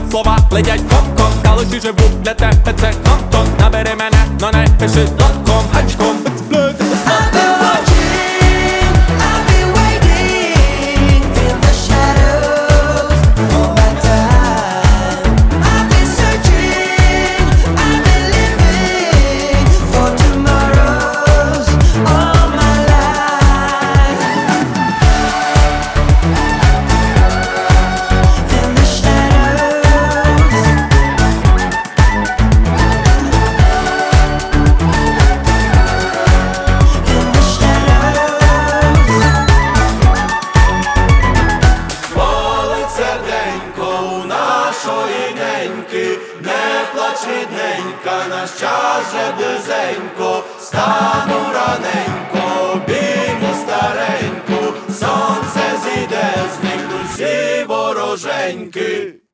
слова летять комком, калуші живуть для тебе, це контон. Набери мене, но не пиши дотком, гачком. Не плач, рідненька, наш час вже близенько, стану раненько, обійму стареньку, сонце зійде, зникнуть всі вороженьки.